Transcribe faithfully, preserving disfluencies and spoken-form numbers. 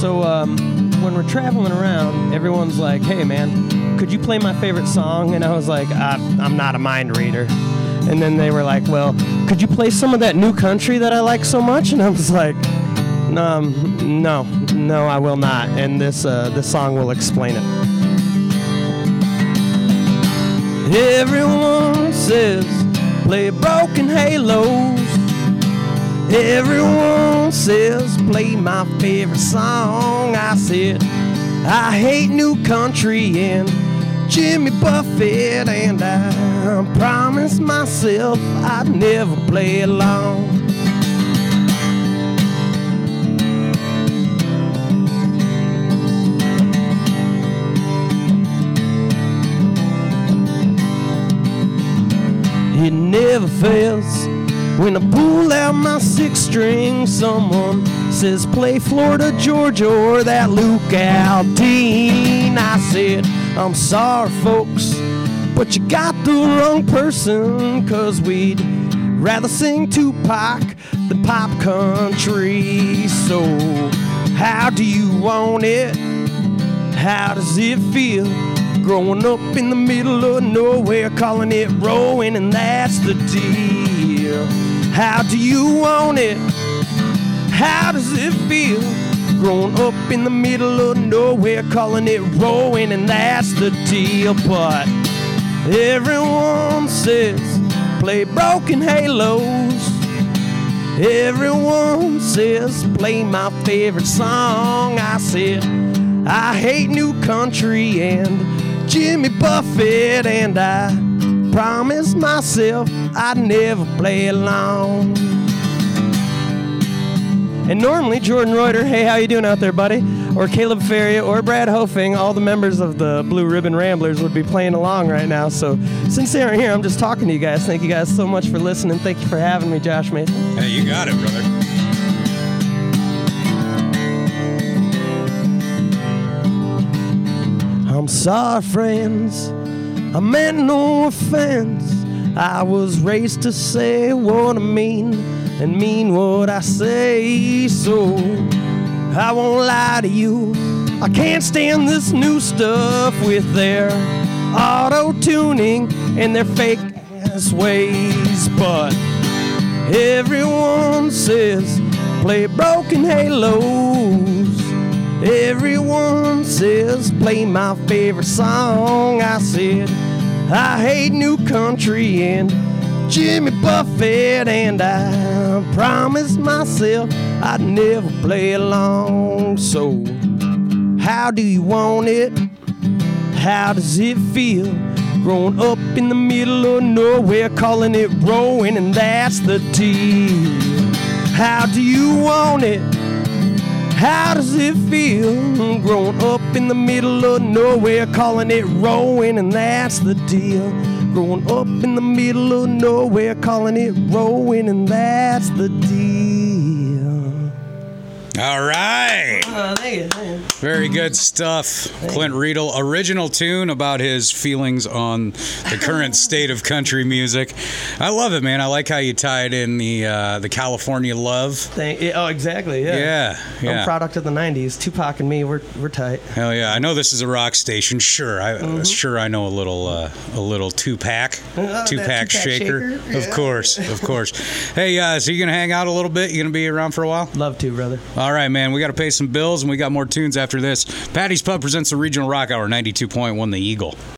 So um, when we're traveling around, everyone's like, hey, man, could you play my favorite song? And I was like, uh, I'm not a mind reader. And then they were like, well, could you play some of that new country that I like so much? And I was like, um, no, no, I will not. And this, uh, this song will explain it. Everyone says, play broken halos. Everyone says, play my favorite song. I said, I hate new country and Jimmy Buffett, and I promised myself I'd never play along. It never fails when I pull out my six string. Someone says play Florida, Georgia, or that Luke Aldean. I said, I'm sorry, folks, but you got the wrong person, 'cause we'd rather sing Tupac than pop country. So how do you want it? How does it feel? Growing up in the middle of nowhere, calling it rowing, and that's the deal. How do you want it? How does it feel? Growing up in the middle of nowhere, calling it rowing, and that's the deal. But everyone says, play broken halos. Everyone says, play my favorite song. I said, I hate new country and Jimmy Buffett, and I promised myself I'd never play along. And normally Jordan Reuter, hey, how you doing out there, buddy? Or Caleb Faria or Brad Hofing, all the members of the Blue Ribbon Ramblers would be playing along right now. So since they aren't here, I'm just talking to you guys. Thank you guys so much for listening. Thank you for having me, Josh Mason. Hey, you got it, brother. I'm sorry, friends, I meant no offense. I was raised to say what I mean and mean what I say. So I won't lie to you, I can't stand this new stuff with their auto-tuning and their fake ass ways. But everyone says play broken halos. Everyone says play my favorite song. I said I hate new country and Jimmy Buffett, and I promised myself I'd never play along. So how do you want it? How does it feel? Growing up in the middle of nowhere, calling it rowing, and that's the deal. How do you want it? How does it feel? Growing up in the middle of nowhere, calling it rowing, and that's the deal. Growing up in the middle of nowhere, calling it rowing, and that's the deal. All right. Uh, thank you, thank you. Very good stuff. Thank Clint Riedel, original tune about his feelings on the current state of country music. I love it, man. I like how you tied in the uh, the California love. Thank, oh, exactly, yeah. Yeah, yeah. I'm a product of the nineties. Tupac and me, we're we're tight. Hell yeah! I know this is a rock station. Sure, I mm-hmm. sure I know a little uh, a little Tupac, uh, Tupac shaker. shaker? Of Yeah. course, of course. Hey, uh, so you gonna hang out a little bit? You gonna be around for a while? Love to, brother. All right, man. We got to pay some bills, and we got more tunes after this. Patty's Pub presents the Regional Rock Hour, ninety-two point one The Eagle.